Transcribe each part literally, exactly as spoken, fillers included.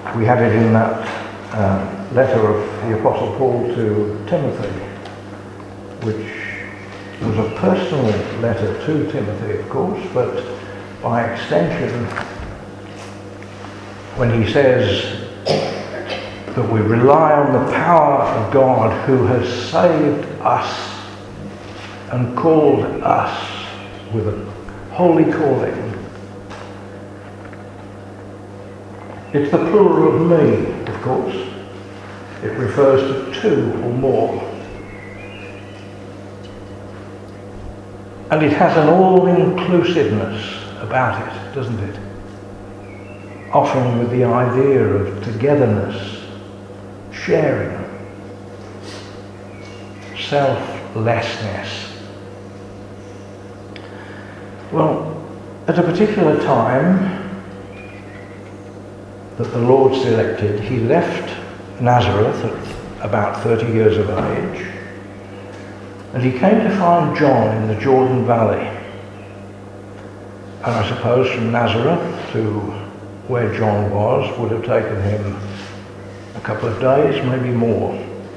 We had it in that uh, letter of the Apostle Paul to Timothy, which was a personal letter to Timothy, of course, but by extension, when he says that we rely on the power of God who has saved us and called us with a holy calling. It's the plural of me, of course. It refers to two or more. And it has an all-inclusiveness about it, doesn't it? Often with the idea of togetherness, sharing, selflessness. Well, at a particular time that the Lord selected, he left Nazareth at about thirty years of age, and he came to find John in the Jordan Valley. And I suppose from Nazareth to where John was would have taken him a couple of days, maybe more.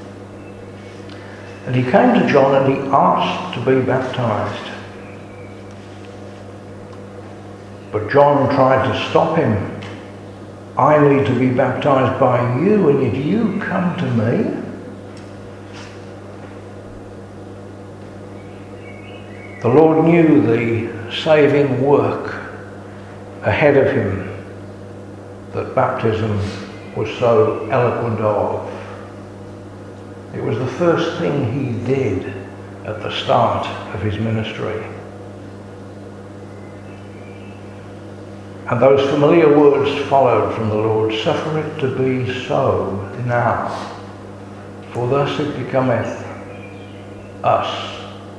And he came to John and he asked to be baptized. But John tried to stop him. I need to be baptized by you, and yet you come to me? The Lord knew the saving work ahead of him that baptism was so eloquent of. It was the first thing he did at the start of his ministry. And those familiar words followed from the Lord, suffer it to be so now, for thus it becometh us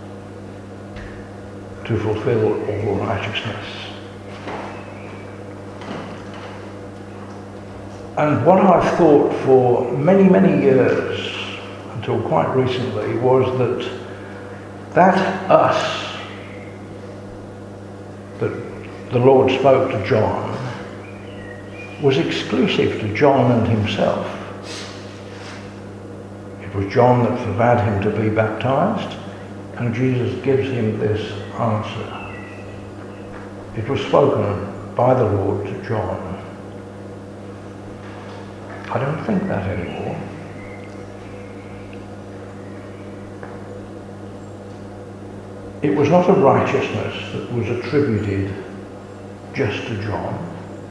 to fulfill all righteousness. And what I've thought for many, many years, until quite recently, was that that us that the Lord spoke to John was exclusive to John and himself. It was John that forbade him to be baptized, and Jesus gives him this answer. It was spoken by the Lord to John. I don't think that anymore. It was not a righteousness that was attributed just to John.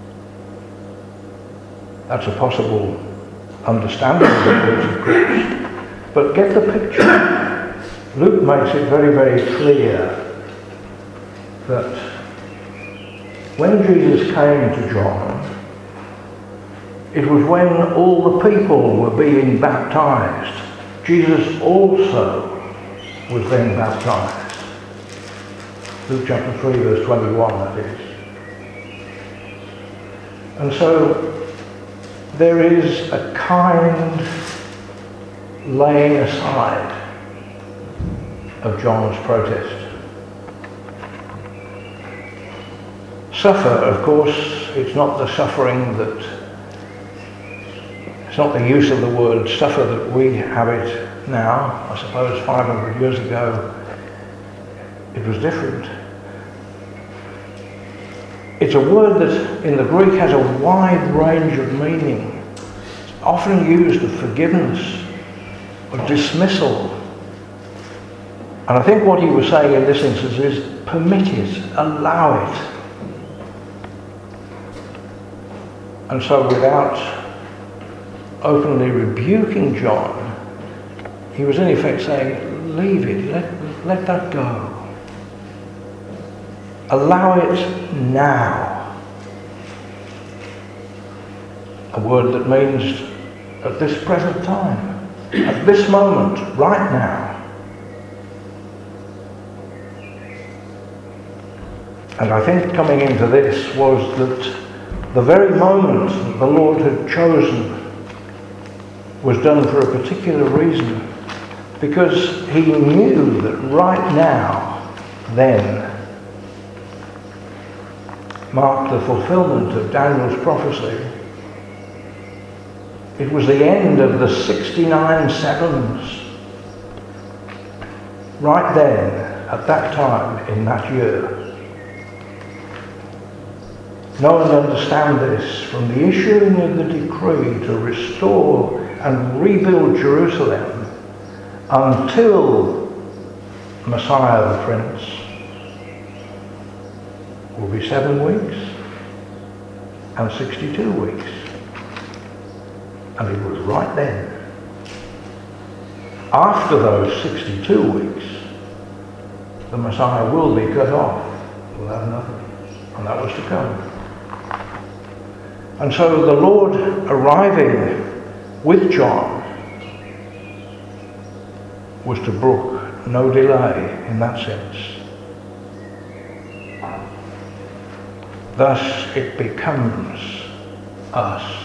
That's a possible understanding of the words, of course. But get the picture. Luke makes it very, very clear that when Jesus came to John, it was when all the people were being baptized. Jesus also was then baptized. Luke chapter three, verse twenty-one, that is. And so there is a kind laying aside of John's protest. Suffer, of course, it's not the suffering that, it's not the use of the word suffer that we have it now. I suppose five hundred years ago it was different. It's a word that in the Greek has a wide range of meaning. It's often used of forgiveness, of dismissal. And I think what he was saying in this instance is permit it, allow it. And so without openly rebuking John, he was in effect saying, leave it, let, let that go. Allow it now. A word that means at this present time, at this moment, right now. And I think coming into this was that the very moment that the Lord had chosen was done for a particular reason, because he knew that right now, then, marked the fulfillment of Daniel's prophecy It was the end of the sixty-nine sevens. Right then, at that time, in that year. No one understands this. From the issuing of the decree to restore and rebuild Jerusalem until Messiah the Prince will be seven weeks and sixty-two weeks. And it was right then. After those sixty-two weeks, the Messiah will be cut off. We'll have nothing. And that was to come. And so the Lord arriving with John was to brook no delay in that sense. Thus it becomes us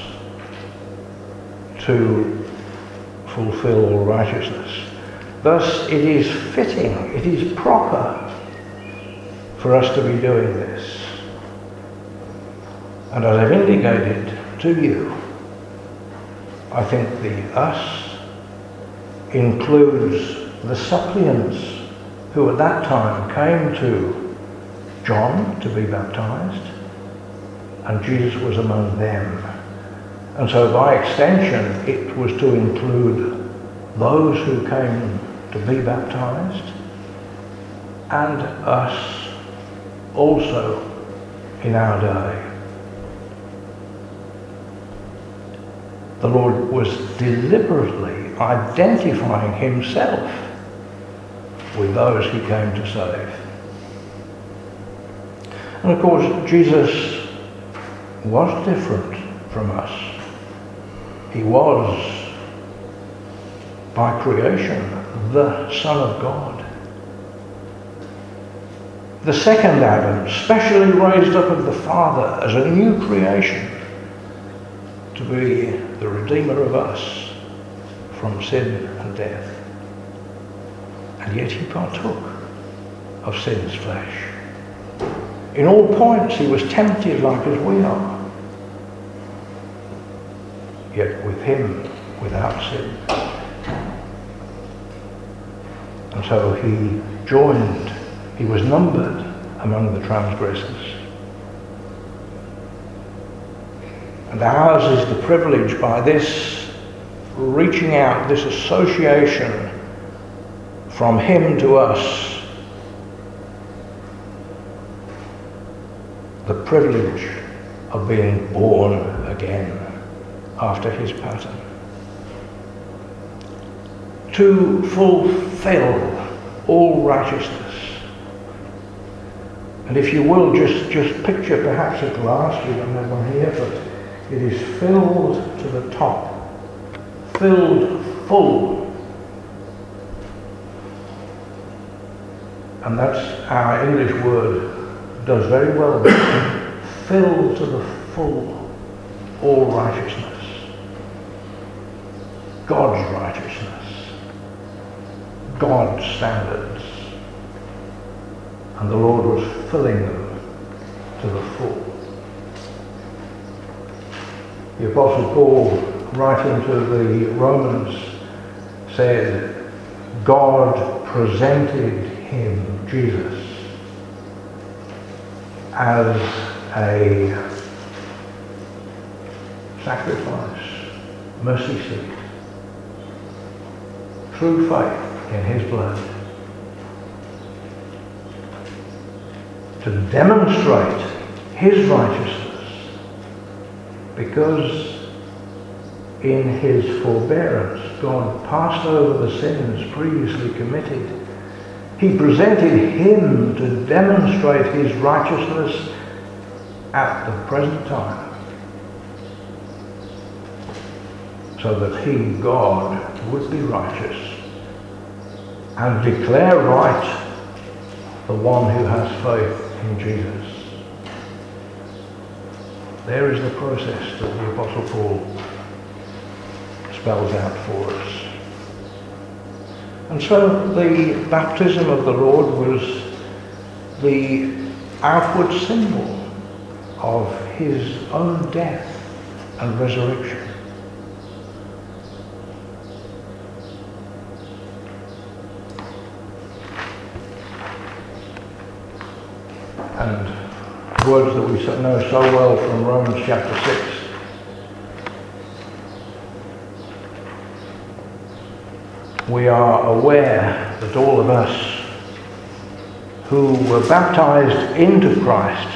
to fulfill all righteousness. Thus it is fitting, it is proper for us to be doing this. And as I've indicated to you, I think the us includes the suppliants who at that time came to John to be baptized, and Jesus was among them. And so by extension, it was to include those who came to be baptized, and us also in our day. The Lord was deliberately identifying himself with those he came to save. And of course, Jesus was different from us. He was, by creation, the Son of God. The second Adam, specially raised up of the Father as a new creation, to be the Redeemer of us from sin and death. And yet he partook of sin's flesh. In all points he was tempted like as we are, yet with him without sin. And so he joined, he was numbered among the transgressors. And ours is the privilege by this reaching out, this association from him to us, the privilege of being born again after his pattern. To fulfill all righteousness. And if you will, just, just picture perhaps a glass, we don't have one here, but it is filled to the top, filled full. And that's our English word does very well. Filled to the full, all righteousness. God's righteousness. God's standards. And the Lord was filling them to the full. The Apostle Paul, writing to the Romans, said, God presented him, Jesus, as a sacrifice, mercy seat, through faith in his blood, to demonstrate his righteousness, because in his forbearance God passed over the sins previously committed. He presented him to demonstrate his righteousness at the present time, so that he, God, would be righteous and declare right the one who has faith in Jesus. There is the process that the Apostle Paul spells out for us. And so the baptism of the Lord was the outward symbol of his own death and resurrection. words that we so- know so well from Romans chapter six. We are aware that all of us who were baptized into Christ,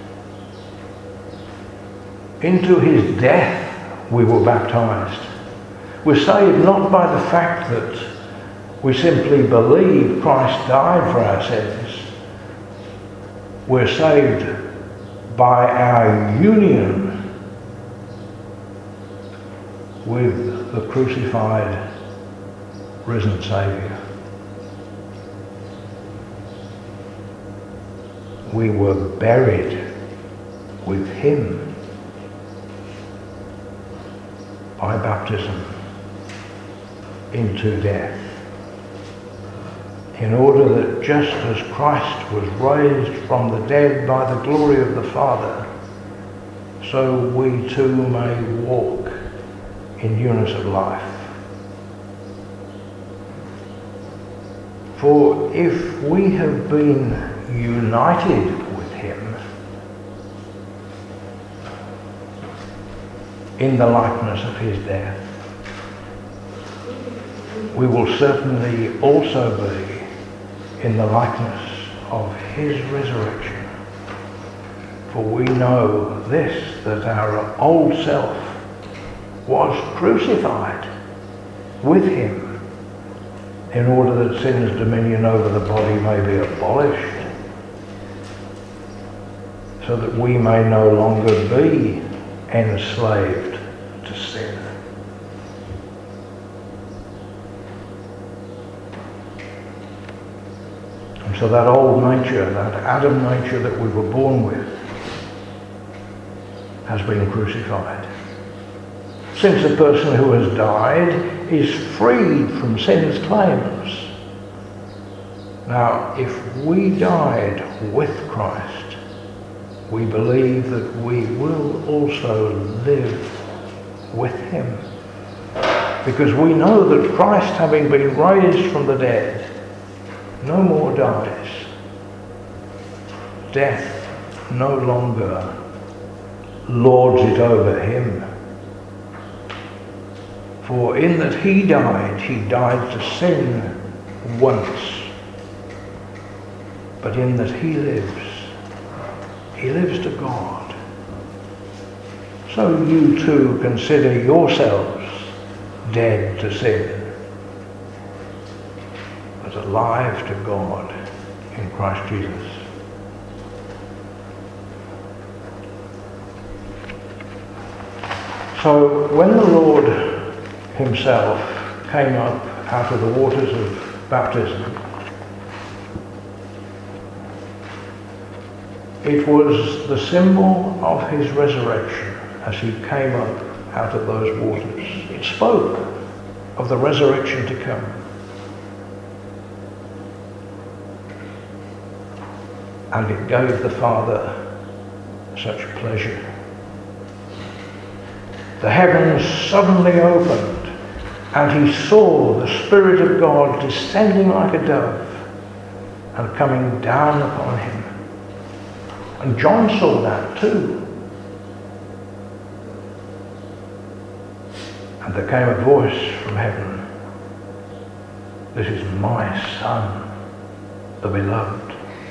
into his death we were baptized. We're saved not by the fact that we simply believe Christ died for our sins. We're saved by our union with the crucified, risen Saviour. We were buried with him by baptism into death, in order that just as Christ was raised from the dead by the glory of the Father, so we too may walk in newness of life. For if we have been united with him in the likeness of his death, we will certainly also be in the likeness of his resurrection. For we know this, that our old self was crucified with him, in order that sin's dominion over the body may be abolished, so that we may no longer be enslaved to sin. And so that old nature, that Adam nature that we were born with, has been crucified. Since a person who has died is freed from sin's claims. Now, if we died with Christ, we believe that we will also live with him. Because we know that Christ, having been raised from the dead, no more dies. Death no longer lords it over him. For in that he died, he died to sin once. But in that he lives, he lives to God. So you too consider yourselves dead to sin, but alive to God in Christ Jesus. So when the Lord himself came up out of the waters of baptism, it was the symbol of his resurrection as he came up out of those waters. It spoke of the resurrection to come. And it gave the Father such pleasure. The heavens suddenly opened, and he saw the Spirit of God descending like a dove and coming down upon him. And John saw that too. And there came a voice from heaven, "This is my Son, the beloved.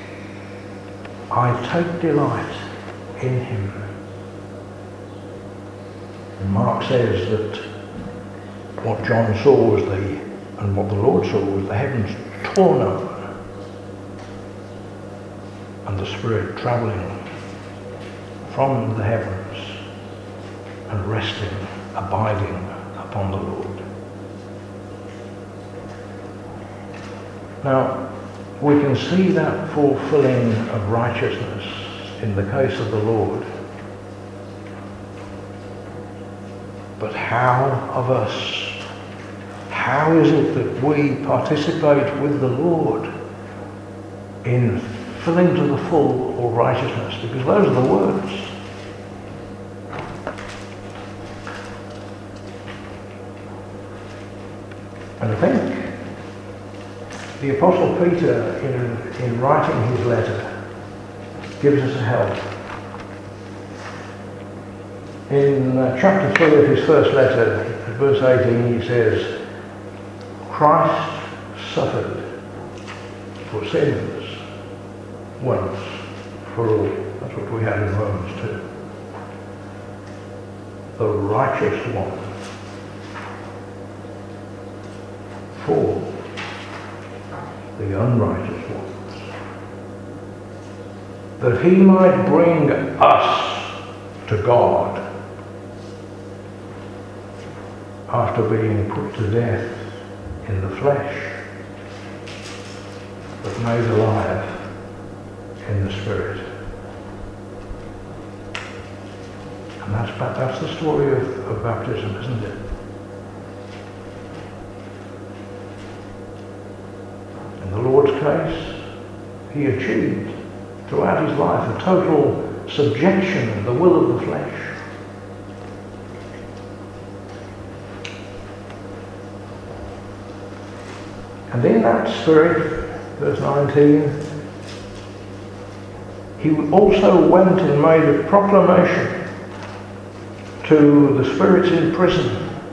I take delight in him." And Mark says that what John saw was the, and what the Lord saw was the heavens torn open, and the Spirit travelling from the heavens and resting, abiding upon the Lord. Now, we can see that fulfilling of righteousness in the case of the Lord. But how of us? How is it that we participate with the Lord in filling to the full all righteousness? Because those are the words. And I think the Apostle Peter, in, in writing his letter, gives us a help In uh, chapter three of his first letter, verse eighteen, he says, Christ suffered for sins once for all. That's what we had in Romans two. The righteous one for the unrighteous ones, that he might bring us to God after being put to death in the flesh, but made alive in the Spirit. And that's, that's the story of, of baptism, isn't it? In the Lord's case, he achieved throughout his life a total subjection of the will of the flesh. And in that Spirit, verse nineteen, he also went and made a proclamation to the spirits in prison.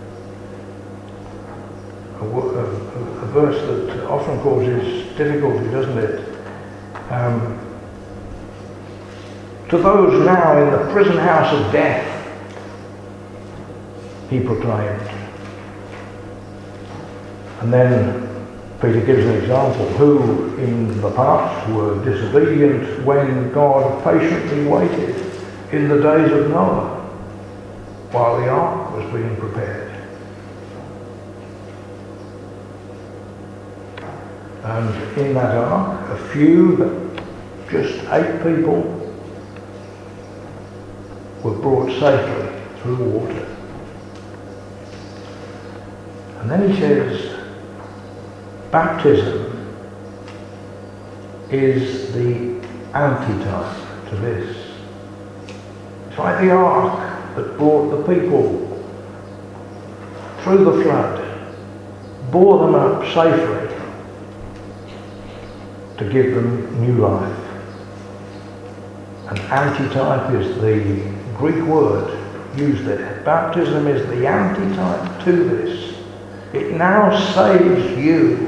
A, a, a verse that often causes difficulty, doesn't it? Um, to those now in the prison house of death, he proclaimed. And then Peter gives an example, who in the past were disobedient when God patiently waited in the days of Noah while the ark was being prepared. And in that ark, a few, just eight people, were brought safely through water. And then he says, baptism is the antitype to this. It's like the ark that brought the people through the flood, bore them up safely to give them new life. An antitype is the Greek word used there. Baptism is the antitype to this. It now saves you.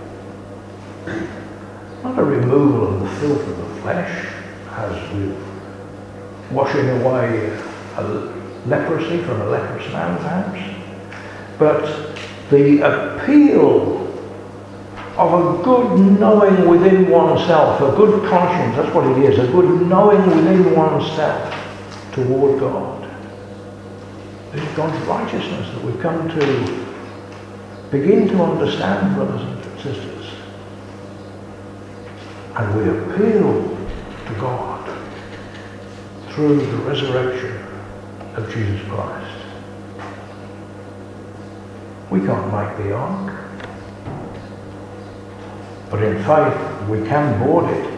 Not a removal of the filth of the flesh, as with washing away a leprosy from a leprous man perhaps, but the appeal of a good knowing within oneself, a good conscience, that's what it is, a good knowing within oneself toward God. This is God's righteousness that we've come to begin to understand, brothers and sisters. And we appeal to God through the resurrection of Jesus Christ. We can't make the ark, but in faith we can board it.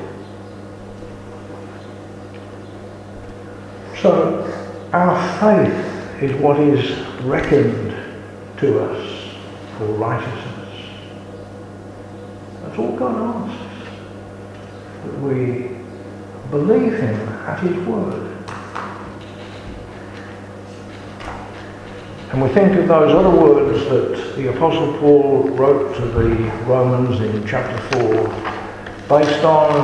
So our faith is what is reckoned to us for righteousness. That's all God asks, that we believe him at his word. And we think of those other words that the Apostle Paul wrote to the Romans in chapter four, based on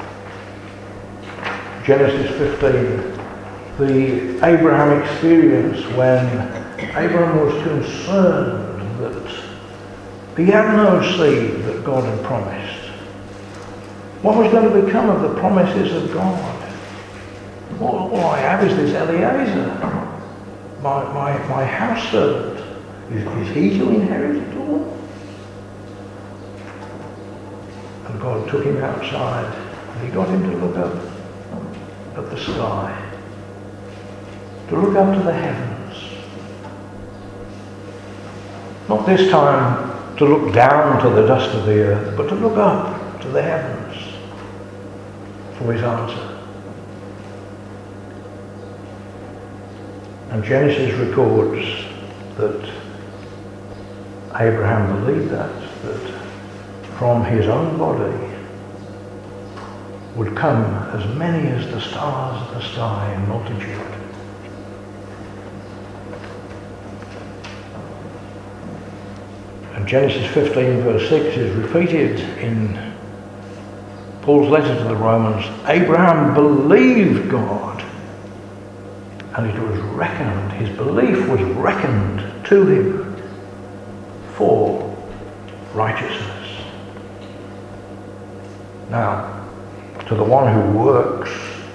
Genesis fifteen, the Abraham experience when Abraham was concerned that he had no seed that God had promised. What was going to become of the promises of God? All, all I have is this Eliezer. My, my, my house servant, is, is he to inherit it all? And God took him outside and he got him to look up at the sky, to look up to the heavens. Not this time to look down to the dust of the earth, but to look up to the heavens for his answer. And Genesis records that Abraham believed that, that from his own body would come as many as the stars of the sky in multitude. And Genesis fifteen verse six is repeated in Paul's letter to the Romans. Abraham believed God, and it was reckoned, his belief was reckoned to him for righteousness. Now, to the one who works,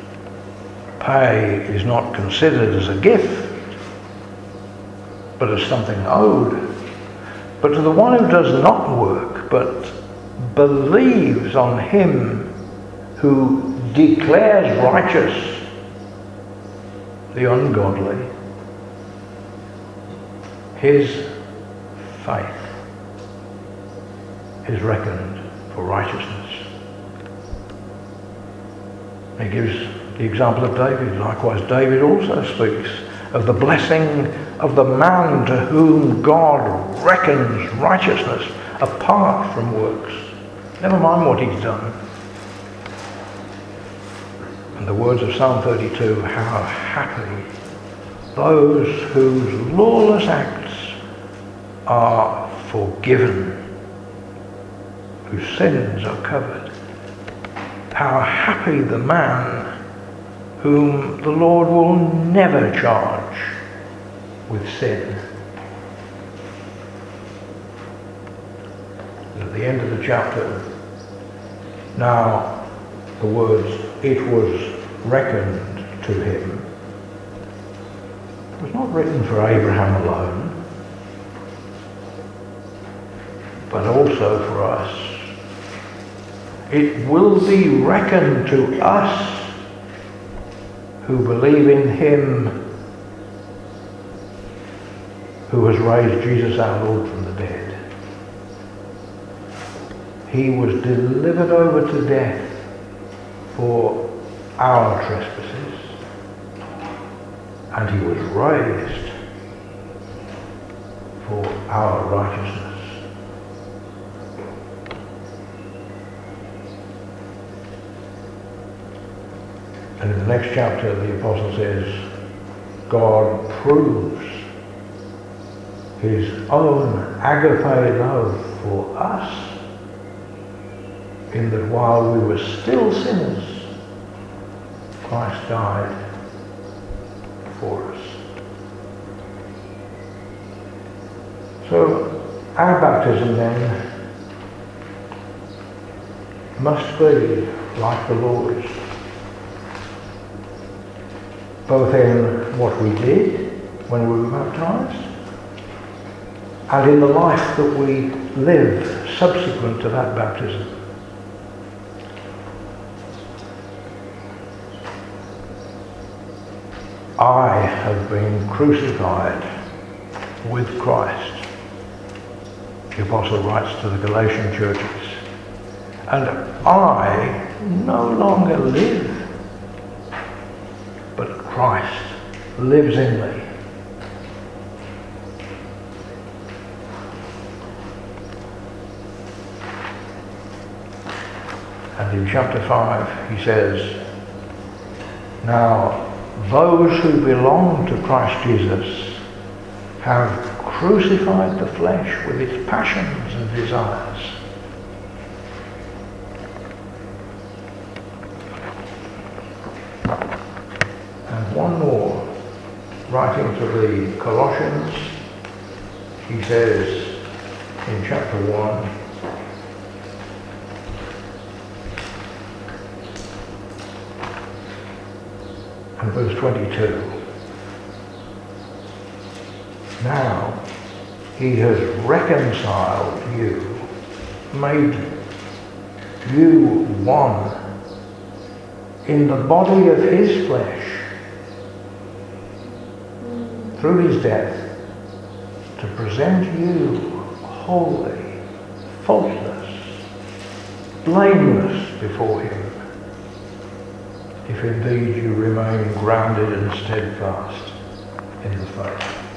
pay is not considered as a gift, but as something owed. But to the one who does not work, but believes on him who declares righteous the ungodly, his faith is reckoned for righteousness. He gives the example of David. Likewise, David also speaks of the blessing of the man to whom God reckons righteousness apart from works. Never mind what he's done. And the words of Psalm thirty-two, how happy those whose lawless acts are forgiven, whose sins are covered. How happy the man whom the Lord will never charge with sin. And at the end of the chapter, now the words, it was reckoned to him, it was not written for Abraham alone, but also for us. It will be reckoned to us who believe in him who has raised Jesus our Lord from the dead. He was delivered over to death for our trespasses, and he was raised for our righteousness. And in the next chapter, the apostle says, God proves his own agape love for us, in that while we were still sinners, Christ died for us. So our baptism then must be like the Lord's, both in what we did when we were baptized and in the life that we live subsequent to that baptism. I have been crucified with Christ, the apostle writes to the Galatian churches, and I no longer live, but Christ lives in me. And in chapter five he says, now those who belong to Christ Jesus have crucified the flesh with its passions and desires. And one more, writing to the Colossians, he says in chapter one, and verse twenty-two, now he has reconciled you, made you one in the body of his flesh through his death, to present you holy, faultless, blameless before him, if indeed you remain grounded and steadfast in the faith.